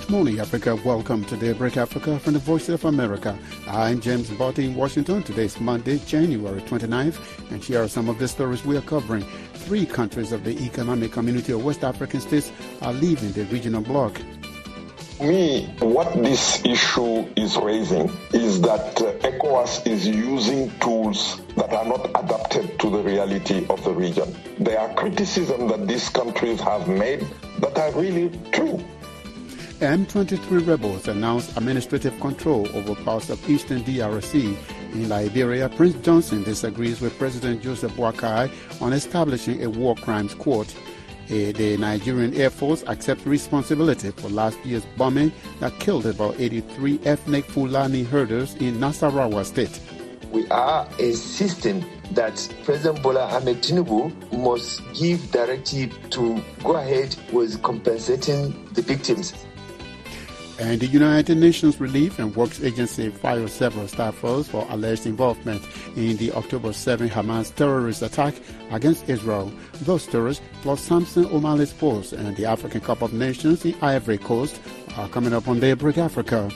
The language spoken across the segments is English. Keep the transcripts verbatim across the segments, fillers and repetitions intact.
morning, Africa. Welcome to Daybreak Africa from the Voice of America. I'm James Botti in Washington. Today is Monday, January twenty-ninth, and here are some of the stories we are covering. Three countries of the Economic Community of West African States are leaving the regional bloc. Me, what this issue is raising is that uh, ECOWAS is using tools that are not adapted to the reality of the region. There are criticisms that these countries have made that are really true. M twenty-three rebels announced administrative control over parts of eastern D R C. In Liberia, Prince Johnson disagrees with President Joseph Boakai on establishing a war crimes court. The Nigerian Air Force accepts responsibility for last year's bombing that killed about eighty-three ethnic Fulani herders in Nasarawa State. We are insisting that President Bola Ahmed Tinubu must give directive to go ahead with compensating the victims. And the United Nations Relief and Works Agency fired several staffers for alleged involvement in the October seventh Hamas terrorist attack against Israel. Those terrorists, plus Samson O'Malley's post and the African Cup of Nations in Ivory Coast, are coming up on Daybreak Africa.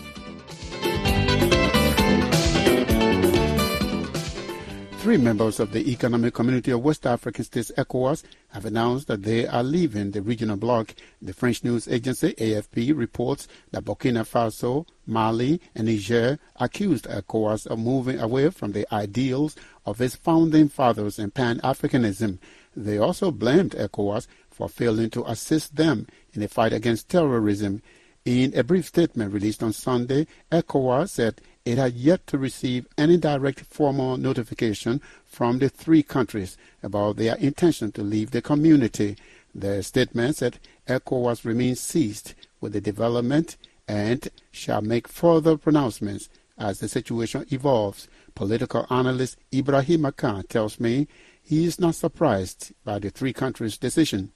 Three members of the Economic Community of West African States, ECOWAS, have announced that they are leaving the regional bloc. The French news agency A F P reports that Burkina Faso, Mali, and Niger accused ECOWAS of moving away from the ideals of its founding fathers and Pan-Africanism. They also blamed ECOWAS for failing to assist them in the fight against terrorism. In a brief statement released on Sunday, ECOWAS said it had yet to receive any direct formal notification from the three countries about their intention to leave the community. The statement said ECOWAS remains seized with the development and shall make further pronouncements as the situation evolves. Political analyst Ibrahim Akan tells me he is not surprised by the three countries' decision.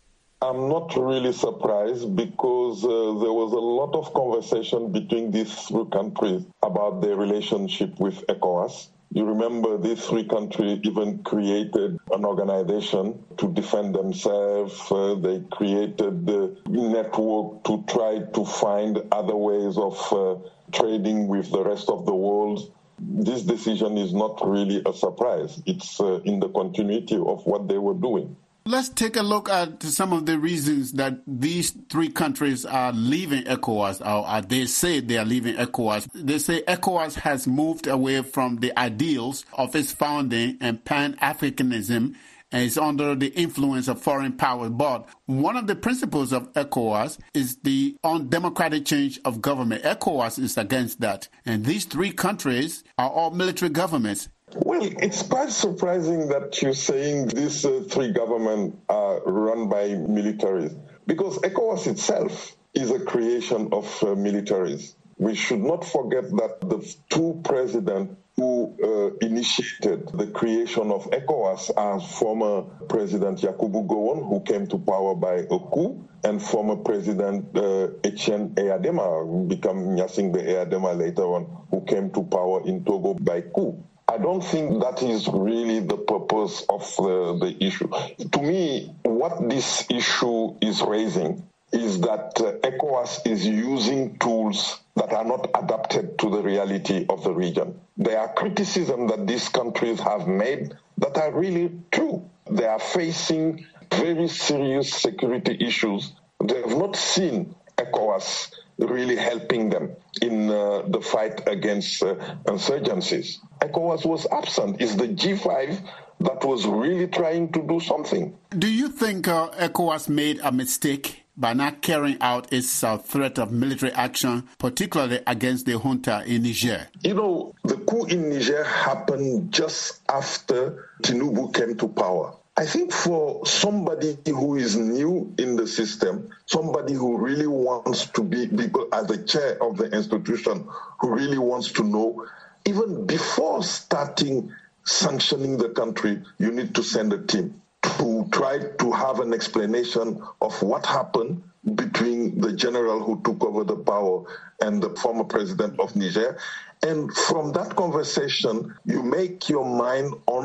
I'm not really surprised because uh, there was a lot of conversation between these three countries about their relationship with ECOWAS. You remember these three countries even created an organization to defend themselves. Uh, they created the network to try to find other ways of uh, trading with the rest of the world. This decision is not really a surprise. It's uh, in the continuity of what they were doing. Let's take a look at some of the reasons that these three countries are leaving ECOWAS, or they say they are leaving ECOWAS. They say ECOWAS has moved away from the ideals of its founding and Pan-Africanism and is under the influence of foreign powers. But one of the principles of ECOWAS is the undemocratic change of government. ECOWAS is against that. And these three countries are all military governments. Well, it's quite surprising that you're saying these uh, three governments are run by militaries, because ECOWAS itself is a creation of uh, militaries. We should not forget that the two presidents who uh, initiated the creation of ECOWAS are former President Yakubu Gowon, who came to power by a coup, and former President uh, Etienne Eyadema, who became Gnassingbé Eyadema later on, who came to power in Togo by coup. I don't think that is really the purpose of the, the issue. To me, what this issue is raising is that uh, ECOWAS is using tools that are not adapted to the reality of the region. There are criticisms that these countries have made that are really true. They are facing very serious security issues. They have not seen ECOWAS really helping them in uh, the fight against uh, insurgencies. ECOWAS was absent. It's the G five that was really trying to do something. Do you think uh, ECOWAS made a mistake by not carrying out its uh, threat of military action, particularly against the junta in Niger? You know, the coup in Niger happened just after Tinubu came to power. I think for somebody who is new in the system, somebody who really wants to be, because as the chair of the institution, who really wants to know, even before starting sanctioning the country, you need to send a team to try to have an explanation of what happened between the general who took over the power and the former president of Niger. And from that conversation, you make your mind on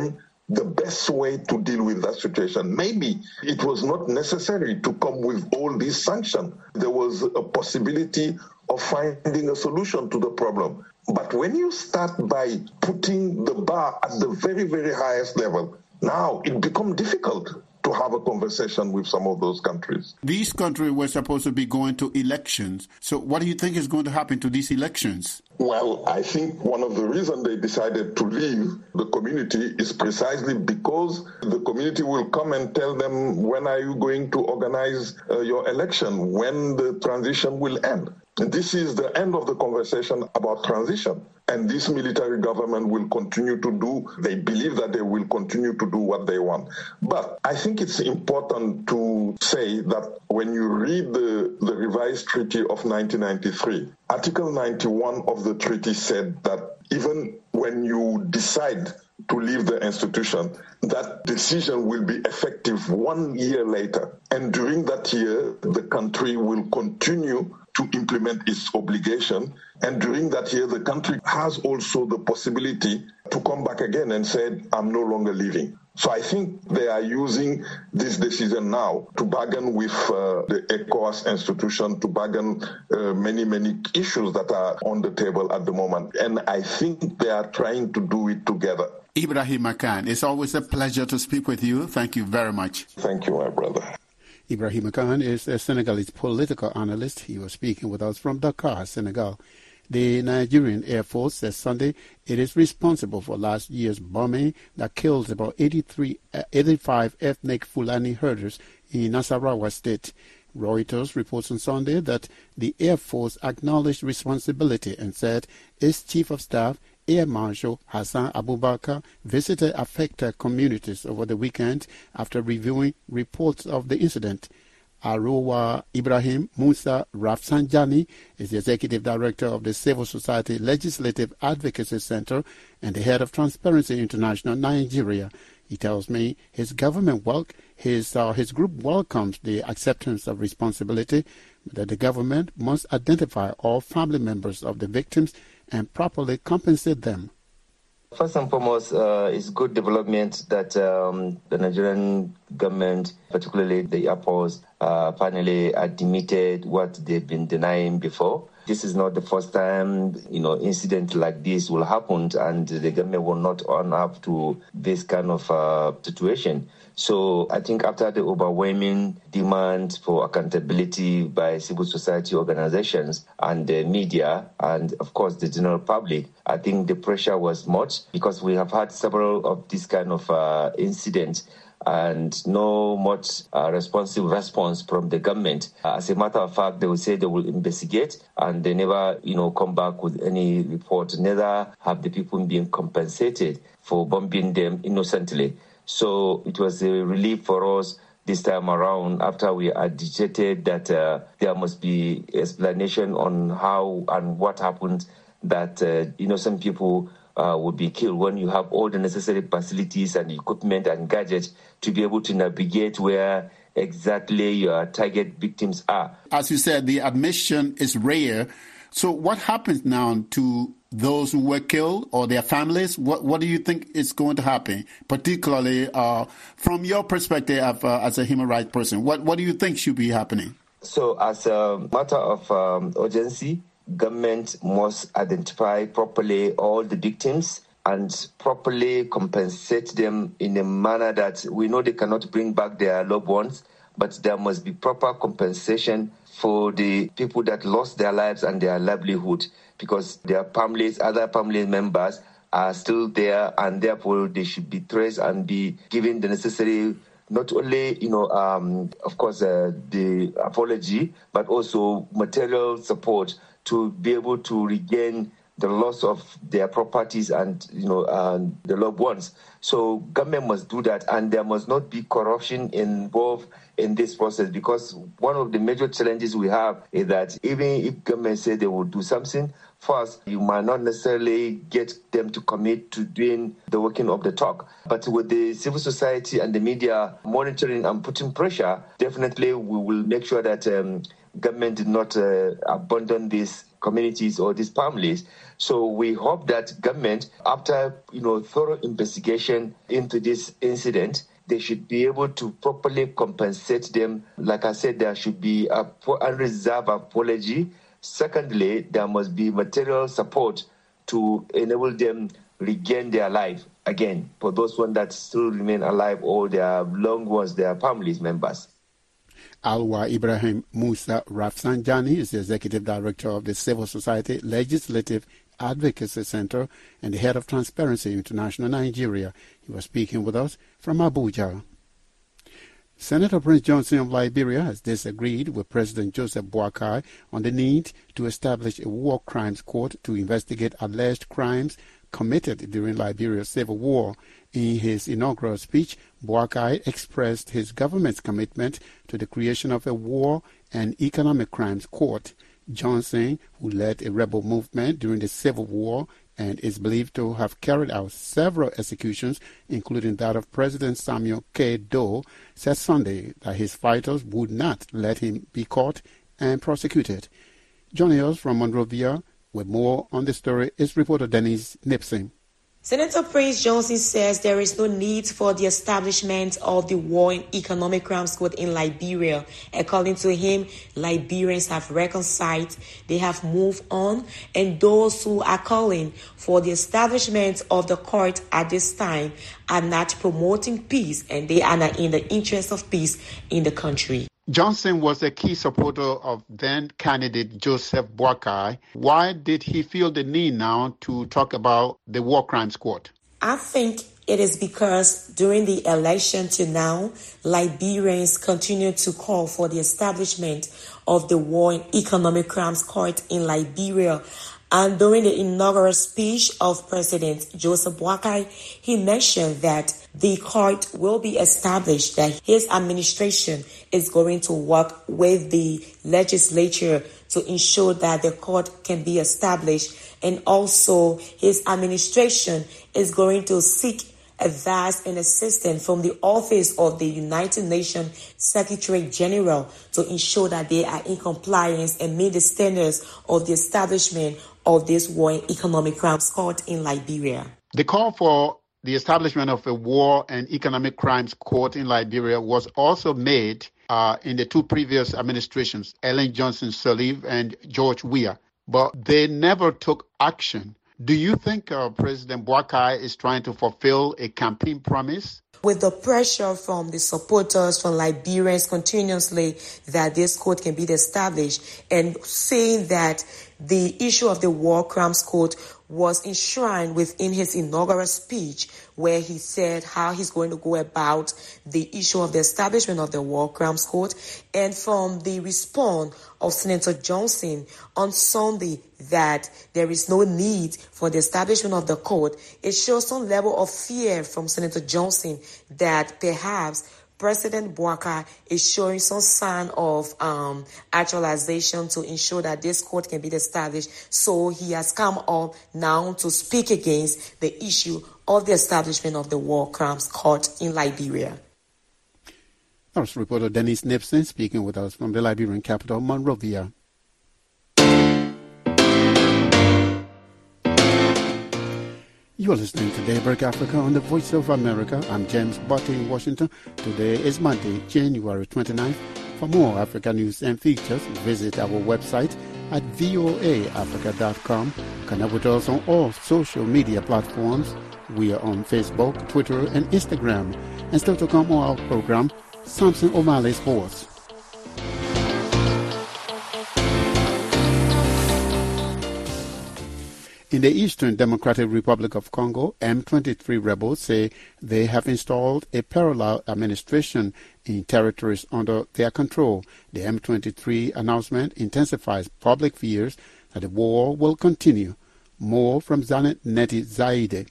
the best way to deal with that situation. Maybe it was not necessary to come with all these sanctions. There was a possibility of finding a solution to the problem. But when you start by putting the bar at the very, very highest level, now it becomes difficult to have a conversation with some of those countries. These countries were supposed to be going to elections. So what do you think is going to happen to these elections? Well, I think one of the reasons they decided to leave the community is precisely because the community will come and tell them, when are you going to organize uh, your election, when the transition will end. And this is the end of the conversation about transition. And this military government will continue to do, they believe that they will continue to do what they want. But I think it's important to say that when you read the, the revised treaty of nineteen ninety-three, Article ninety-one of the treaty said that even when you decide to leave the institution, that decision will be effective one year later. And during that year, the country will continue to implement its obligation. And during that year, the country has also the possibility to come back again and say, I'm no longer leaving. So I think they are using this decision now to bargain with uh, the ECOWAS institution, to bargain uh, many, many issues that are on the table at the moment. And I think they are trying to do it together. Ibrahim Akan, it's always a pleasure to speak with you. Thank you very much. Thank you, my brother. Ibrahim Akan is a Senegalese political analyst. He was speaking with us from Dakar, Senegal. The Nigerian Air Force says Sunday it is responsible for last year's bombing that killed about eighty-three, eighty-five ethnic Fulani herders in Nasarawa State. Reuters reports on Sunday that the Air Force acknowledged responsibility and said its Chief of Staff, Air Marshal Hassan Abubakar, visited affected communities over the weekend after reviewing reports of the incident. Arowa Ibrahim Musa Rafsanjani is the Executive Director of the Civil Society Legislative Advocacy Center and the head of Transparency International Nigeria. He tells me his government wel- his uh, his group welcomes the acceptance of responsibility, but that the government must identify all family members of the victims and properly compensate them. First and foremost, uh, it's good development that um, the Nigerian government, particularly the Air Force, uh, finally admitted what they've been denying before. This is not the first time, you know, incident like this will happen, and the government will not own up to this kind of uh, situation. So I think after the overwhelming demand for accountability by civil society organizations and the media and, of course, the general public, I think the pressure was much because we have had several of these kind of uh, incidents and no much uh, responsive response from the government. Uh, as a matter of fact, they will say they will investigate and they never, you know, come back with any report. Neither have the people been compensated for bombing them innocently. So it was a relief for us this time around after we agitated that uh, there must be explanation on how and what happened that uh, innocent people uh, would be killed when you have all the necessary facilities and equipment and gadgets to be able to navigate where exactly your target victims are. As you said, the admission is rare. So what happens now to those who were killed or their families? What what do you think is going to happen, particularly uh, from your perspective uh, as a human rights person? What, what do you think should be happening? So as a matter of um, urgency, government must identify properly all the victims and properly compensate them in a manner that we know they cannot bring back their loved ones, but there must be proper compensation for the people that lost their lives and their livelihood, because their families, other family members are still there, and therefore they should be traced and be given the necessary, not only, you know, um, of course, uh, the apology, but also material support to be able to regain the loss of their properties and, you know, and the loved ones. So government must do that, and there must not be corruption involved in this process, because one of the major challenges we have is that even if government say they will do something, first, you might not necessarily get them to commit to doing the working of the talk. But with the civil society and the media monitoring and putting pressure, definitely we will make sure that um, government did not uh, abandon this communities or these families. So we hope that government, after you know thorough investigation into this incident, they should be able to properly compensate them. Like I said, there should be a unreserved apology. Secondly, there must be material support to enable them regain their life again for those ones that still remain alive or their loved ones, their families members. Alwa Ibrahim Musa Rafsanjani is the Executive Director of the Civil Society Legislative Advocacy Center and the head of Transparency International Nigeria. He was speaking with us from Abuja. Senator Prince Johnson of Liberia has disagreed with President Joseph Boakai on the need to establish a war crimes court to investigate alleged crimes committed during Liberia's civil war. In his inaugural speech, Boakai expressed his government's commitment to the creation of a war and economic crimes court. Johnson, who led a rebel movement during the Civil War and is believed to have carried out several executions, including that of President Samuel K. Doe, said Sunday that his fighters would not let him be caught and prosecuted. Joining us from Monrovia with more on the story is reporter Denise Nipson. Senator Prince Johnson says there is no need for the establishment of the War and Economic Crimes Court in Liberia. According to him, Liberians have reconciled, they have moved on, and those who are calling for the establishment of the court at this time are not promoting peace, and they are not in the interest of peace in the country. Johnson was a key supporter of then-candidate Joseph Boakai. Why did he feel the need now to talk about the War Crimes Court? I think it is because during the election to now, Liberians continue to call for the establishment of the War and Economic Crimes Court in Liberia. And during the inaugural speech of President Joseph Boakai, he mentioned that the court will be established, that his administration is going to work with the legislature to ensure that the court can be established. And also his administration is going to seek advice and assistance from the Office of the United Nations Secretary General to ensure that they are in compliance and meet the standards of the establishment of this War and Economic Crimes Court in Liberia. The call for the establishment of a War and Economic Crimes Court in Liberia was also made uh, in the two previous administrations, Ellen Johnson Sirleaf and George Weah, but they never took action. Do you think uh, President Boakai is trying to fulfill a campaign promise? With the pressure from the supporters, from Liberians continuously that this court can be established, and saying that the issue of the War Crimes Court was enshrined within his inaugural speech, where he said how he's going to go about the issue of the establishment of the War Crimes Court, and from the response of Senator Johnson on Sunday that there is no need for the establishment of the court, it shows some level of fear from Senator Johnson that perhaps President Boakai is showing some sign of um, actualization to ensure that this court can be established. So he has come up now to speak against the issue of the establishment of the War Crimes Court in Liberia. That was reporter Denise Nipson speaking with us from the Liberian capital, Monrovia. You are listening to Daybreak Africa on the Voice of America. I'm James Botte in Washington. Today is Monday, January twenty-ninth. For more Africa news and features, visit our website at voa africa dot com. Connect with us on all social media platforms. We are on Facebook, Twitter, and Instagram. And still to come on our program, Samson O'Malley Sports. In the Eastern Democratic Republic of Congo, M twenty-three rebels say they have installed a parallel administration in territories under their control. The M twenty-three announcement intensifies public fears that the war will continue. More from Zanet Neti Zaide.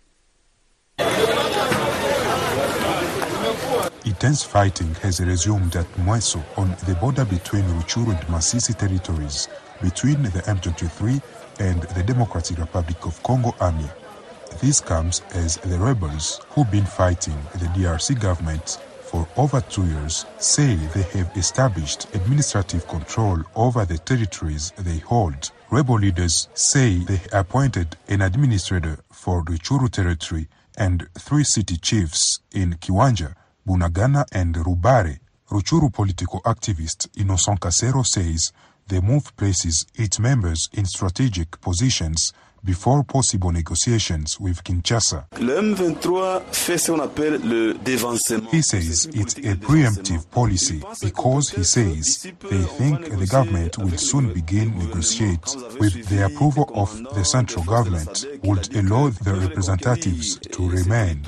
Intense fighting has resumed at Mweso on the border between Rutshuru and Masisi territories, between the M twenty-three and the Democratic Republic of Congo Army. This comes as the rebels who've been fighting the D R C government for over two years, say they have established administrative control over the territories they hold. Rebel leaders say they appointed an administrator for Rutshuru territory and three city chiefs in Kiwanja, Bunagana and Rubare. Rutshuru political activist Innocent Kasero says the move places its members in strategic positions before possible negotiations with Kinshasa. He says it's a preemptive policy because, he says, they think the government will soon begin negotiate with the approval of the central government, would allow the representatives to remain.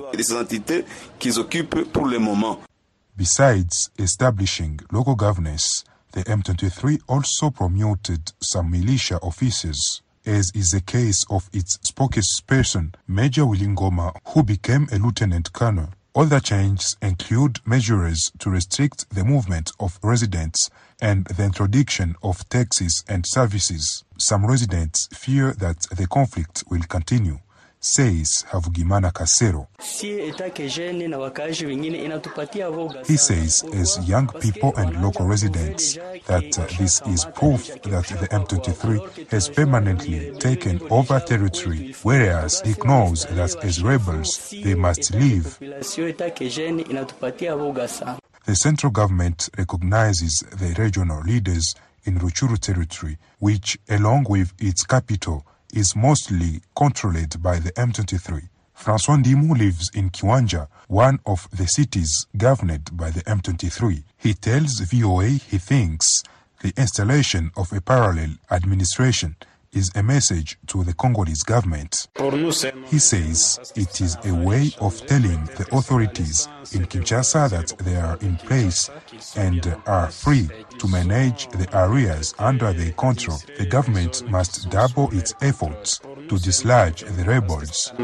Besides establishing local governance, the M twenty-three also promoted some militia officers, as is the case of its spokesperson, Major Willingoma, who became a lieutenant colonel. Other changes include measures to restrict the movement of residents and the introduction of taxes and services. Some residents fear that the conflict will continue, says Havugimana Kasero. He says, as young people and local residents, that uh, this is proof that the M twenty-three has permanently taken over territory, whereas he knows that as rebels they must leave. The central government recognizes the regional leaders in Rutshuru territory, which, along with its capital, is mostly controlled by the M twenty-three. François Ndimu lives in Kiwanja, one of the cities governed by the M twenty-three. He tells V O A he thinks the installation of a parallel administration is a message to the Congolese government. He says it is a way of telling the authorities in Kinshasa that they are in place and are free to manage the areas under their control. The government must double its efforts to dislodge the rebels.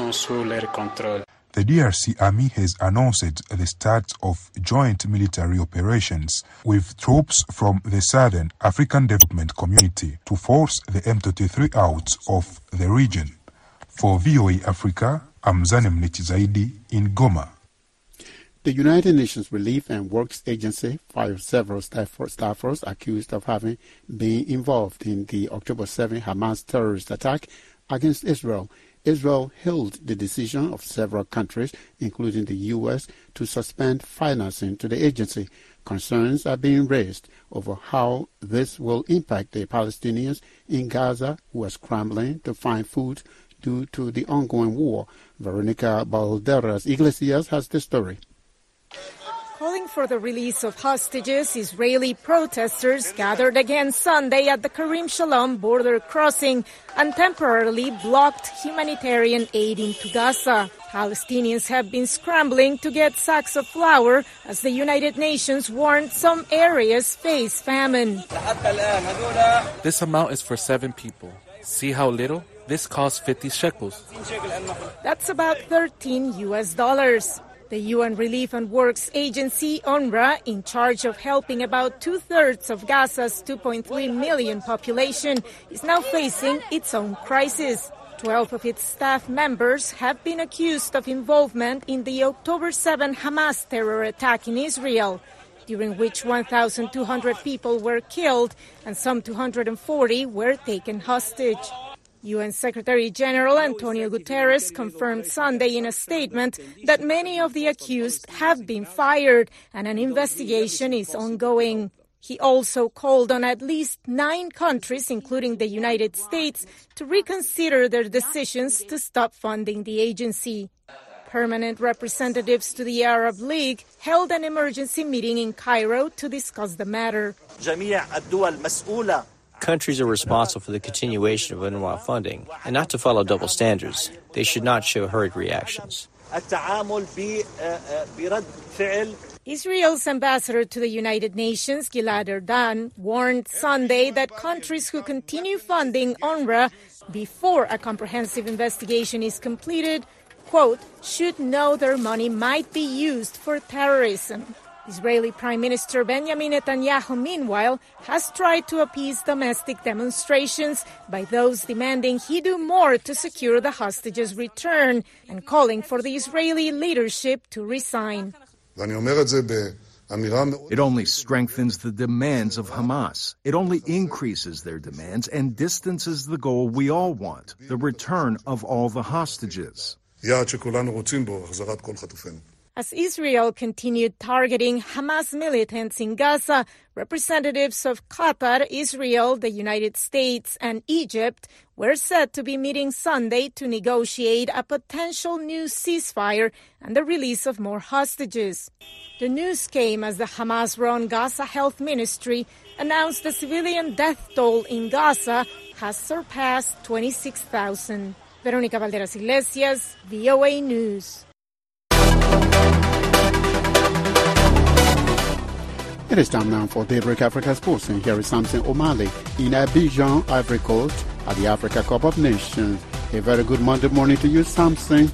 The D R C Army has announced the start of joint military operations with troops from the Southern African Development Community to force the M twenty-three out of the region. For V O A Africa, I'm Zanem Netizaidi in Goma. The United Nations Relief and Works Agency fired several staffers accused of having been involved in the October seventh Hamas terrorist attack against Israel. Israel hailed the decision of several countries, including the U S, to suspend financing to the agency. Concerns are being raised over how this will impact the Palestinians in Gaza who are scrambling to find food due to the ongoing war. Veronica Balderas Iglesias has the story. Calling for the release of hostages, Israeli protesters gathered again Sunday at the Karim Shalom border crossing and temporarily blocked humanitarian aid into Gaza. Palestinians have been scrambling to get sacks of flour as the United Nations warned some areas face famine. This amount is for seven people. See how little? This costs fifty shekels. That's about thirteen U S dollars. The U N Relief and Works Agency, UNRWA, in charge of helping about two-thirds of Gaza's two point three million population, is now facing its own crisis. Twelve of its staff members have been accused of involvement in the October seventh Hamas terror attack in Israel, during which one thousand two hundred people were killed and some two hundred forty were taken hostage. U N Secretary General Antonio Guterres confirmed Sunday in a statement that many of the accused have been fired and an investigation is ongoing. He also called on at least nine countries, including the United States, to reconsider their decisions to stop funding the agency. Permanent representatives to the Arab League held an emergency meeting in Cairo to discuss the matter. Countries are responsible for the continuation of UNRWA funding, and not to follow double standards. They should not show hurried reactions. Israel's ambassador to the United Nations, Gilad Erdan, warned Sunday that countries who continue funding UNRWA before a comprehensive investigation is completed, quote, should know their money might be used for terrorism. Israeli Prime Minister Benjamin Netanyahu, meanwhile, has tried to appease domestic demonstrations by those demanding he do more to secure the hostages' return and calling for the Israeli leadership to resign. It only strengthens the demands of Hamas. It only increases their demands and distances the goal we all want, the return of all the hostages. As Israel continued targeting Hamas militants in Gaza, representatives of Qatar, Israel, the United States, and Egypt were said to be meeting Sunday to negotiate a potential new ceasefire and the release of more hostages. The news came as the Hamas-run Gaza Health Ministry announced the civilian death toll in Gaza has surpassed twenty-six thousand. Verónica Valderas Iglesias, V O A News. It is time now for Daybreak Africa Sports, and here is Samson O'Malley in Abidjan, Ivory Coast, at the Africa Cup of Nations. A very good Monday morning to you, Samson.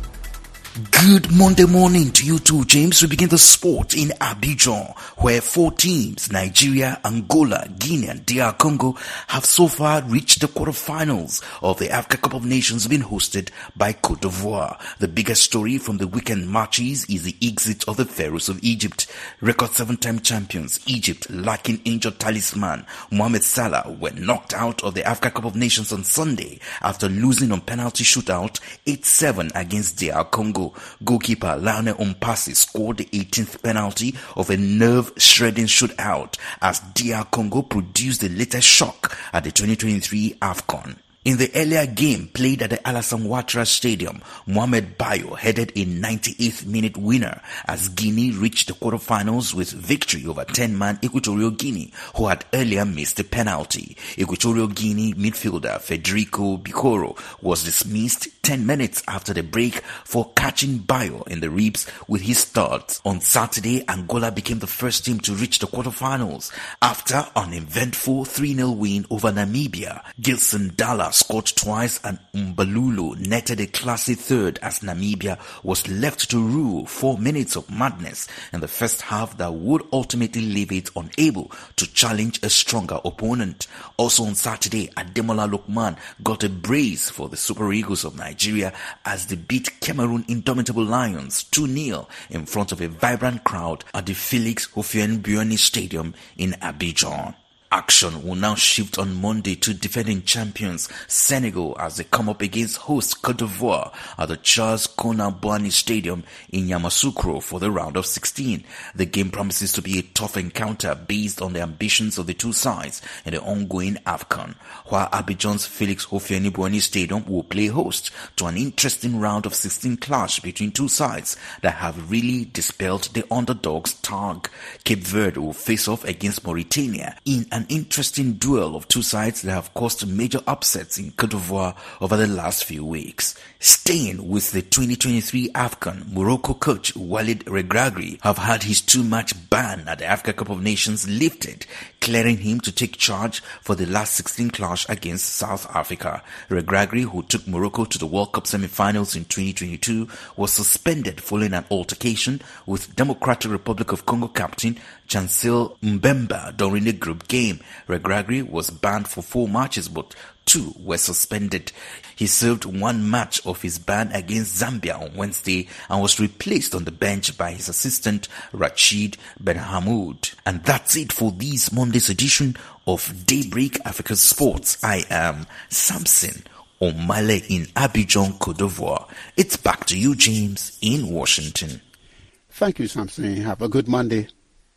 Good Monday morning to you too, James. We begin the sport in Abidjan, where four teams, Nigeria, Angola, Guinea, and D R Congo, have so far reached the quarterfinals of the Africa Cup of Nations being hosted by Cote d'Ivoire. The biggest story from the weekend matches is the exit of the Pharaohs of Egypt. Record seven-time champions, Egypt, lacking injured talisman Mohamed Salah, were knocked out of the Africa Cup of Nations on Sunday after losing on penalty shootout eight seven against D R Congo. Goalkeeper Lionel Ompasi scored the eighteenth penalty of a nerve-shredding shootout as D R Congo produced the latest shock at the twenty twenty-three AFCON. In the earlier game played at the Alassane Ouattara Stadium, Mohamed Bayo headed a ninety-eighth minute winner as Guinea reached the quarterfinals with victory over ten-man Equatorial Guinea, who had earlier missed the penalty. Equatorial Guinea midfielder Federico Bicoro was dismissed ten minutes after the break for catching Bayo in the ribs with his thoughts. On Saturday, Angola became the first team to reach the quarterfinals after an eventful three nil win over Namibia. Gilson Dalla scored twice and Umbalulu netted a classy third as Namibia was left to rule four minutes of madness in the first half that would ultimately leave it unable to challenge a stronger opponent. Also on Saturday, Ademola Lookman got a brace for the Super Eagles of Nigeria as they beat Cameroon Indomitable Lions two nil in front of a vibrant crowd at the Felix Houphouët-Boigny Stadium in Abidjan. Action will now shift on Monday to defending champions Senegal as they come up against host Cote d'Ivoire at the Charles Konan-Bouani Stadium in Yamoussoukro for the round of sixteen. The game promises to be a tough encounter based on the ambitions of the two sides in the ongoing AFCON, while Abidjan's Felix Houphouët-Boigny Stadium will play host to an interesting round of sixteen clash between two sides that have really dispelled the underdog's tag. Cape Verde will face off against Mauritania in an interesting duel of two sides that have caused major upsets in Cote d'Ivoire over the last few weeks. Staying with the twenty twenty-three AFCON, Morocco coach Walid Regragui have had his two-match ban at the Africa Cup of Nations lifted, clearing him to take charge for the last sixteen clash against South Africa. Regragui, who took Morocco to the World Cup semi-finals in twenty twenty-two, was suspended following an altercation with Democratic Republic of Congo captain Chancel Mbemba during the group game. Regragui was banned for four matches, but two were suspended. He served one match of his ban against Zambia on Wednesday and was replaced on the bench by his assistant Rachid Benhamoud. And that's it for this Monday's edition of Daybreak Africa Sports. I am Samson O'Malley in Abidjan, Cote d'Ivoire. It's back to you, James, in Washington. Thank you, Samson. Have a good Monday.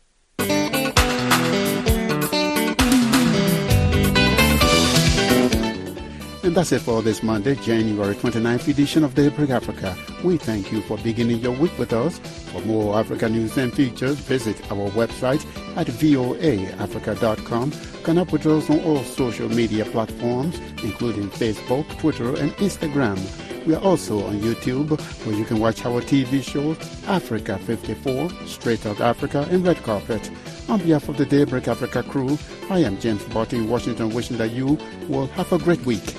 And that's it for this Monday, January twenty-ninth edition of Daybreak Africa. We thank you for beginning your week with us. For more Africa news and features, visit our website at voa africa dot com. Connect with us on all social media platforms, including Facebook, Twitter, and Instagram. We are also on YouTube, where you can watch our T V shows, Africa fifty-four, Straight Out Africa, and Red Carpet. On behalf of the Daybreak Africa crew, I am James Barty in Washington, wishing that you will have a great week.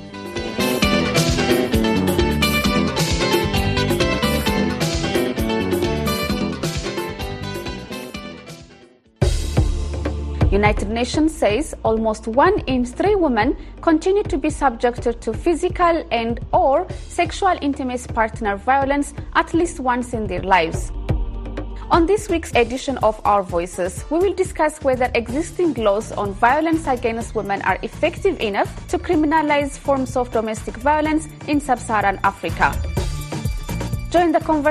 United Nations says almost one in three women continue to be subjected to physical and or sexual intimate partner violence at least once in their lives. On this week's edition of Our Voices, we will discuss whether existing laws on violence against women are effective enough to criminalize forms of domestic violence in sub-Saharan Africa. Join the conversation